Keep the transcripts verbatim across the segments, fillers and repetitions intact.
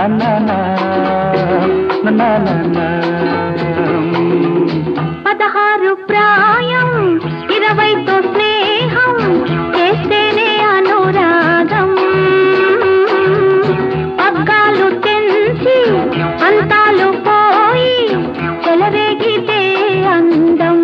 పదహారు ప్రాయం ఇరవైతో స్నేహం చేస్తేనే అనురాగం పగ్గాలు తెంచి అంతాలు పోయి చెలరేగితే అందం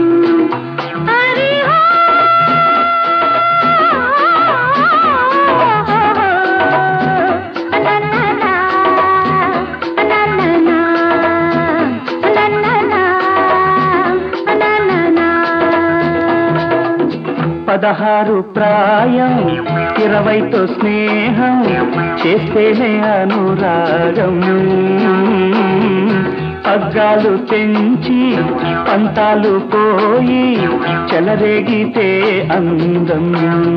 పదహారు ప్రాయం ఇరవైతో స్నేహం చేస్తేనే అనురాగం పగ్గాలు తెంచి పంతాలు పోయి చెలరేగితే అందం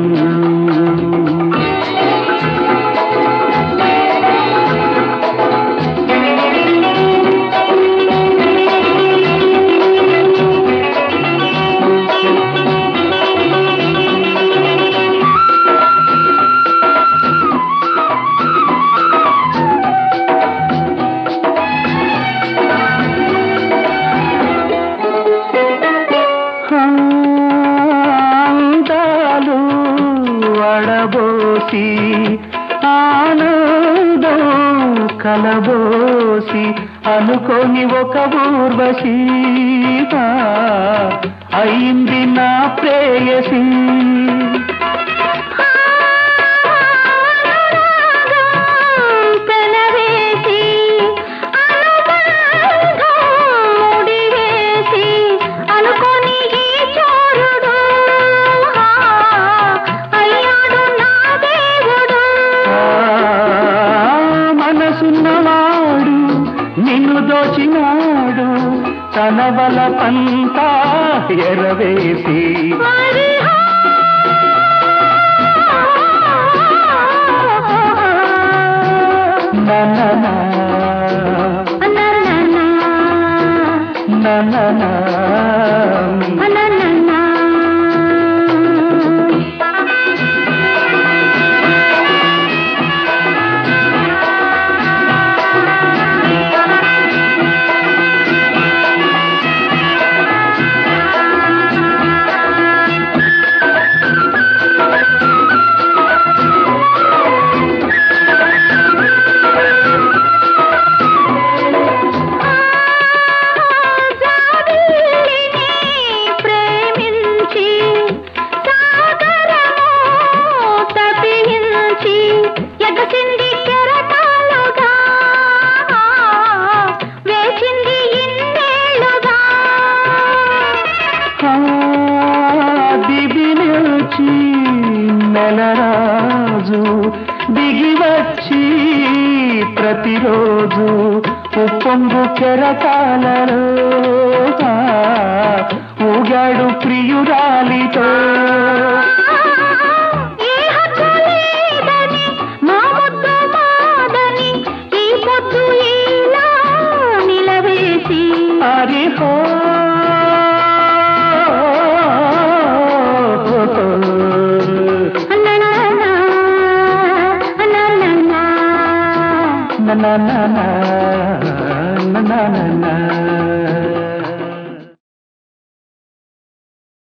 వడబోసి ఆనందం కలబోసి అనుకోని ఒక ఊర్వశి అయింది నా ప్రేయసి నిన్ను దోచినాడు తన బల పంతా ఎరవేసి నన్న నన్న నెలరాజు దిగి వచ్చి ప్రతిరోజు ఉప్పొంగు కెరటాలలో ఊగాడు ప్రియురాలితో హరిహో na na na na na na na